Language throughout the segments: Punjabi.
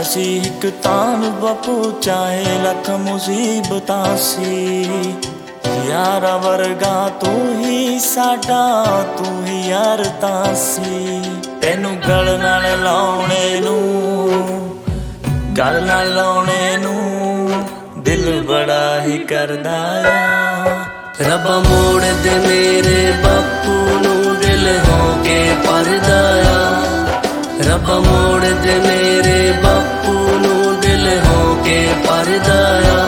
ਸੀ ਇੱਕ ਤਾਨ ਬਾਪੂ ਚਾਹੇ ਲੱਖ ਮੁਸੀਬਤਾਂ ਸੀ। ਯਾਰਾ ਵਰਗਾ ਤੂੰ ਹੀ ਸਾਡਾ, ਤੂੰ ਹੀ ਯਾਰ ਤਾਂ ਸੀ। ਤੈਨੂੰ ਗਲ ਨਾਲ ਲਾਉਣੇ ਨੂੰ, ਗਲ ਨਾਲ ਲਾਉਣੇ ਨੂੰ ਦਿਲ ਬੜਾ ਹੀ ਕਰਦਾ ਆ। ਰੱਬਾ ਮੋੜ ਦੇ ਮੇਰੇ ਬਾਪੂ ਨੂੰ ਦਿਲ ਹੋ ਕੇ ਭਰਦਾ ਆ। ਰੱਬਾ ਮੋੜ ਦੇ ਮੇਰੇ ਬਾਪੂ ਨੂੰ ਦਿਲ ਹੋ ਕੇ ਭਰਦਾ ਆ।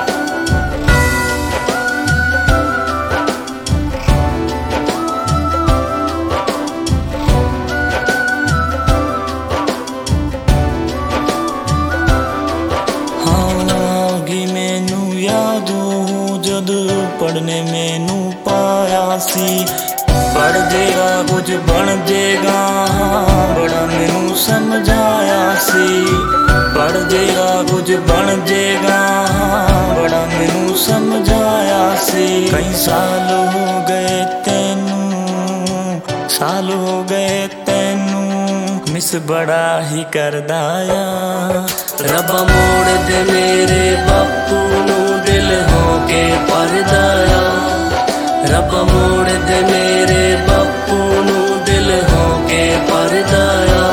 ਜਦ ਪੜ੍ਹਨੇ ਮੈਨੂੰ ਪਾਇਆ ਸੀ, ਪੜ੍ਹ ਜੇਗਾ ਕੁਝ ਬਣ ਜੇਗਾ, ਬੜਾ ਮੈਨੂੰ ਸਮਝਾਇਆ ਸੀ। ਪੜ੍ਹ ਜੇਗਾ ਕੁਝ ਬਣ ਜੇਗਾ, ਬੜਾ ਮੈਨੂੰ ਸਮਝਾਇਆ ਸੀ। ਕਈ ਸਾਲ ਹੋ ਗਏ ਤੈਨੂੰ, ਸਾਲ ਹੋ ਗਏ ਤੈਨੂੰ ਮਿਸ ਬੜਾ ਹੀ ਕਰਦਾ ਆ। ਰੱਬਾ ਮੋੜ ਦੇ ਮੇਰੇ ਬਾਪੂ ਨੂੰ ਦਿਲ ਹੋ ਕੇ ਭਰਦਾ ਆ। ਰੱਬਾ ਮੋੜ ਦੇ ਮੇਰੇ ਬਾਪੂ ਨੂੰ ਦਿਲ ਹੋ ਕੇ ਭਰਦਾ ਆ।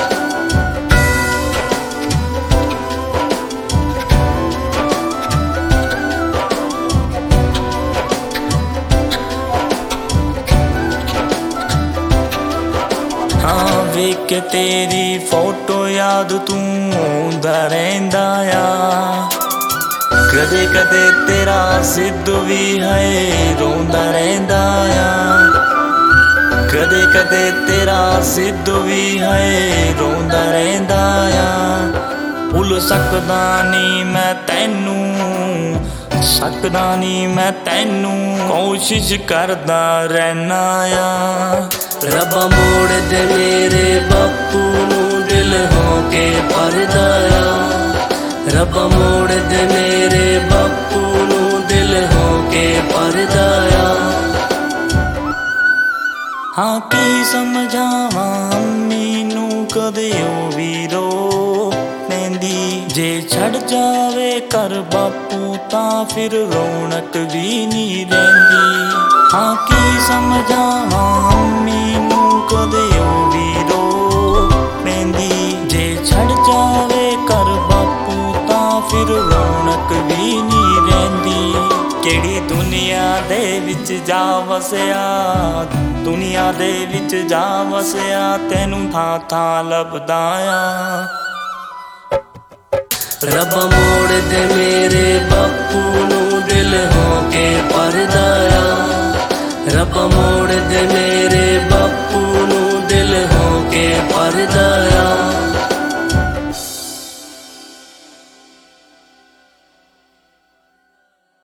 ਹਾਂ ਵੇਖ ਕੇ ਤੇਰੀ ਫੋਟੋ ਯਾਦ ਤੂੰ ਆਉਂਦਾ ਰਹਿੰਦਾ ਆ। ਕਦੇ ਕਦੇ ਤੇਰਾ ਸਿੱਧੂ ਵੀ ਹੈ ਰੋਂਦਾ ਰਹਿੰਦਾ ਆ। ਕਦੇ ਕਦੇ ਤੇਰਾ ਸਿੱਧੂ ਵੀ ਹੈ ਰੋਂਦਾ ਰਹਿੰਦਾ ਆ। ਭੁੱਲ ਸਕਦਾ ਨਹੀਂ ਮੈਂ ਤੈਨੂੰ, ਸਕਦਾ ਨਹੀਂ ਮੈਂ ਤੈਨੂੰ, ਕੋਸ਼ਿਸ਼ ਕਰਦਾ ਰਹਿਣਾ ਆ। ਰੱਬਾ ਮੋੜ ਦੇ ਮੇਰੇ ਬਾਪੂ ਨੂੰ ਦਿਲ ਹੋ ਕੇ ਭਰਦਾ ਆ। ਰੱਬਾ ਮੋੜ ਦੇ ਮੇਰੇ ਬਾਪੂ ਨੂੰ ਦਿਲ ਹੋ ਕੇ ਭਰਦਾ ਆ। ਹਾਂ ਕੀ ਸਮਝਾਵਾਂ ਮੈਨੂੰ ਕਦੇ ਉਹ ਵੀ ਰੋ ਪੈਂਦੀ। ਜੇ ਛੱਡ ਜਾਵੇ ਘਰ ਬਾਪੂ ਤਾਂ ਫਿਰ ਰੌਣਕ ਵੀ ਨਹੀਂ ਰਹਿੰਦੀ। ਹਾਂ ਕੀ ਸਮਝਾਵਾਂ ਮੈਨੂੰ ਕਦੇ ਉਹ ਵੀ ਰੋ ਪੈਂਦੀ। ਜੇ ਛੱਡ ਜਾਵੇ ਘਰ ਬਾਪੂ ਤਾਂ ਫਿਰ ਰੌਣਕ ਵੀ ਨਹੀਂ ਰਹਿੰਦੀ। ਕਿਹੜੀ ਦੁਨੀਆ ਦੇ ਵਿੱਚ ਜਾ ਵਸਿਆ, ਦੁਨੀਆ ਦੇ ਵਿੱਚ ਜਾ ਵਸਿਆ, ਤੈਨੂੰ ਥਾਂ ਥਾਂ ਲੱਭਦਾ ਆ। ਰੱਬਾ ਮੋੜ ਦੇ ਮੇਰੇ ਬਾਪੂ ਨੂੰ ਦਿਲ ਹੋ ਕੇ ਭਰਦਾ ਆ। ਰੱਬਾ ਮੋੜ ਦੇ ਮੇਰੇ ਬਾਪੂ ਨੂੰ ਦਿਲ ਹੋ ਕੇ ਭਰਦਾ ਆ।